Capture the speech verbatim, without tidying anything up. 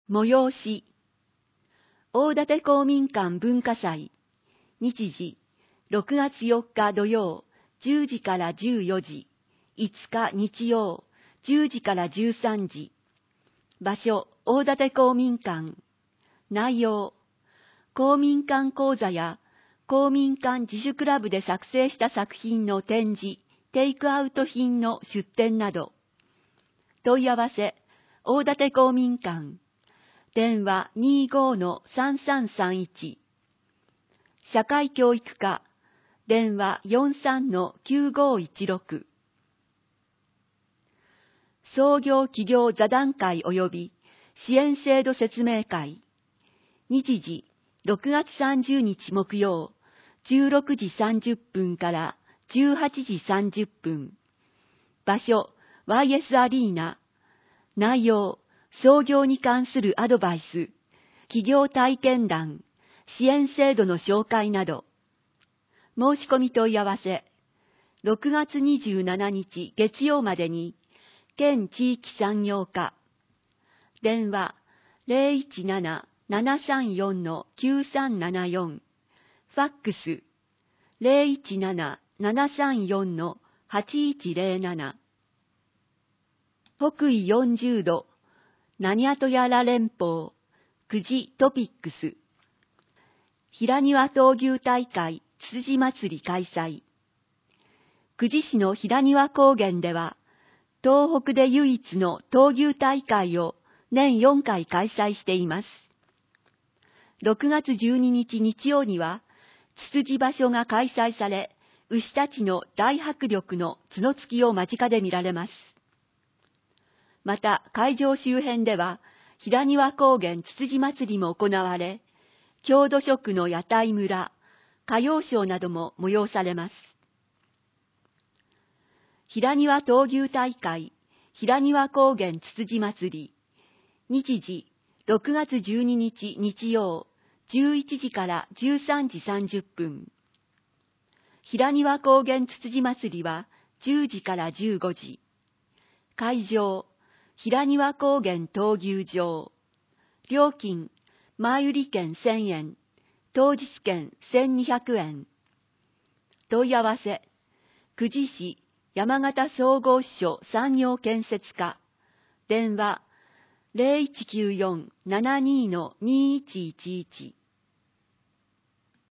催し、大館公民館文化祭、日時、ろくがつよっか土曜、じゅうじからじゅうよじ、いつか日曜、じゅうじからじゅうさんじ。場所、大館公民館。内容、公民館講座や公民館自主クラブで作成した作品の展示、テイクアウト品の出展など。問い合わせ、大館公民館。電話 にじゅうごのさんさんさんいち。社会教育課。電話 よんじゅうさんのきゅうごいちろく。創業企業座談会及び支援制度説明会。日時、ろくがつさんじゅうにち木曜、じゅうろくじさんじゅっぷんからじゅうはちじさんじゅっぷん。場所、ワイエス アリーナ。内容、創業に関するアドバイス、企業体験談、支援制度の紹介など。申し込み問い合わせ、ろくがつにじゅうしちにち月曜までに、県地域産業課。電話 ゼロいちなな ななさんよん きゅうさんななよん。ファックス ゼロいちなな ななさんよん はちいちゼロなな。北緯よんじゅうど、ナニャトヤラ連邦、久慈トピックス。平庭闘牛大会つつじ祭り開催。久慈市の平庭高原では、東北で唯一の闘牛大会を年よんかい開催しています。ろくがつじゅうににち日曜には、つつじ場所が開催され、牛たちの大迫力の角突きを間近で見られます。また、会場周辺では、平庭高原つつじ祭りも行われ、郷土食の屋台村、歌謡ショーなども催されます。平庭闘牛大会、平庭高原つつじ祭り。日時、ろくがつじゅうににち日曜、じゅういちじからじゅうさんじさんじゅっぷん。平庭高原つつじ祭りはじゅうじからじゅうごじ。会場、平庭高原闘牛場。料金、前売り券せんえん、当日券せんにひゃくえん。問い合わせ、久慈市山形総合支所産業建設課。電話 ゼロいちきゅうよん ななにのにいちいちいち。